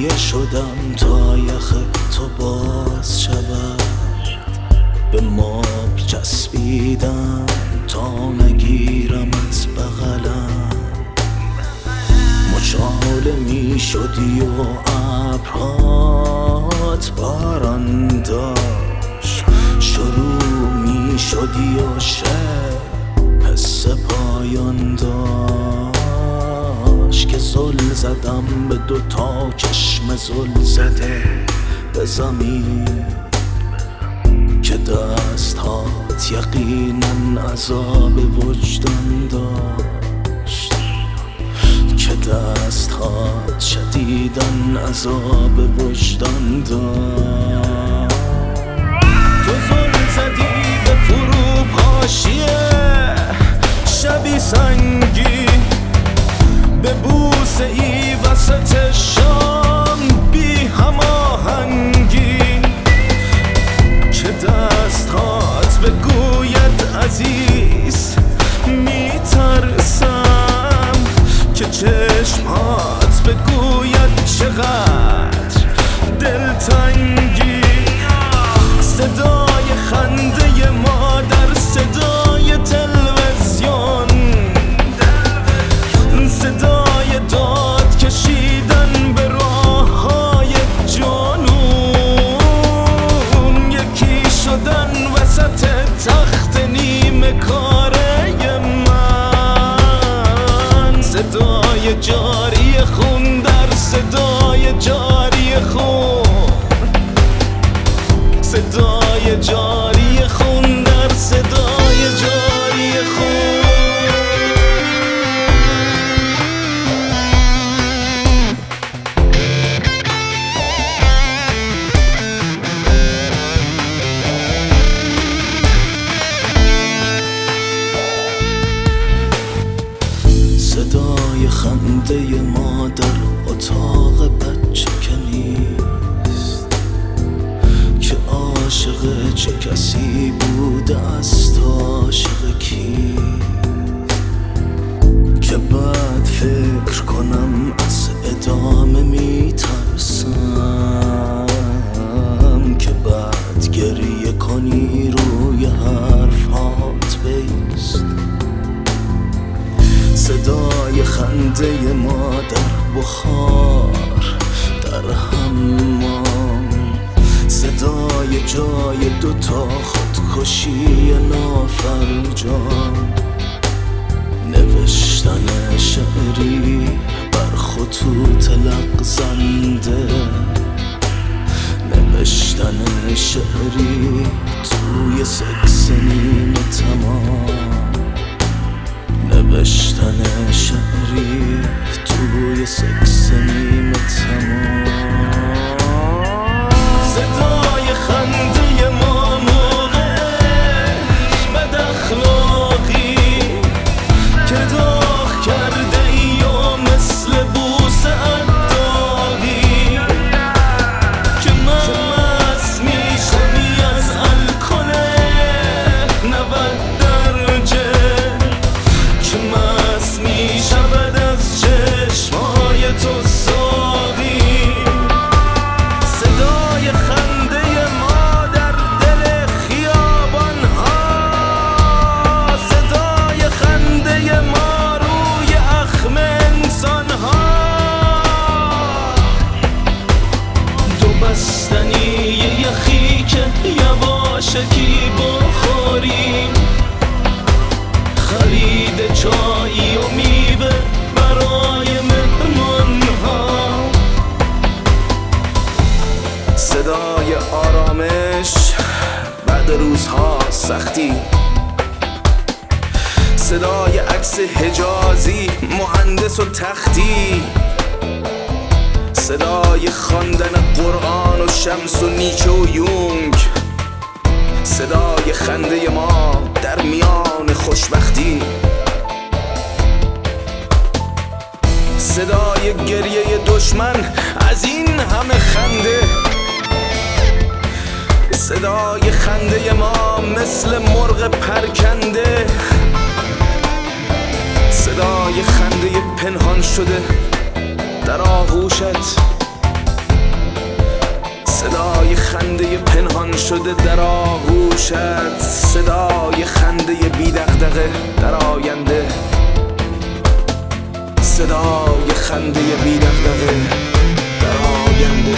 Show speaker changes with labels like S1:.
S1: گریه شدم تا یخ تو باز شود، به ماب چسبیدم تا نگیرمت بغلم. مچاله می شدی و ابرهات باران داشت، شروع می شدی و شب حس پایان داشت. که زل زدم به دوتا چشم زل زده به زمین، که دستهات یقینا عذاب وجدان داشت، که دستهات شدیدن عذاب وجدان داشت. تو زل زدی به فروب حاشیه شبی سنگی، به بوسه ای وسط شام بی هماهنگی، که دستهات بگوید عزیز میترسم، که چشمهات بگوید چقدر دلتنگی. صدای خنده مادر، صدای تلویزیون، صدای داد کشیدن به راههای جنون، یکی شدن وسط تخت نیمه کاره من. صدای جاری خون در صدای جاری خون، صدای جاری خون در صدای جاری خون. صدای خنده مادر اتاق بچه که نیست، که عاشق چه کسی بوده است عاشق کی، که بعد فکر کنم از ادامه میترسم، که بعد گریه کنی روی حرفات بیست. صدای خنده مادر بخار در حمام، صدای جای دوتا خودکشی نافرجام، نوشتن شعری بر خطوط لغزنده، نوشتن شعری توی سکس نیمه تمام، نوشتن شعری توی سکس نیمه تمام. صدای خنده ما موقعش بد اخلاقی، که داغ کرده ای و مثل بوسه اداغی، که مست میشوی از الکل 90 درجه، که مست میشود از چشمای تو ساقی. صدای خنده ما در دل خیابان ها، صدای خنده ما روی اخم انسان ها. دو بستنی یخی که یواشکی بخوریم، خرید چایی و میوه برای مهمان ها. صدای آرامش بعد روزها سختی، صدای عکس حجازی مهندس و تختی، صدای خواندن قرآن و شمس و نیچه و یونگ، صدای خنده ما در میان خوشبختی، صدای گریه دشمن از این همه خنده، صدای خنده ما مثل مرغ پرکنده، صدای خنده پنهان شده در آغوشت خنده پنهان شده در آغوشت، صدای خنده بی دغدغه در آینده، صدای خنده بی دغدغه در آینده.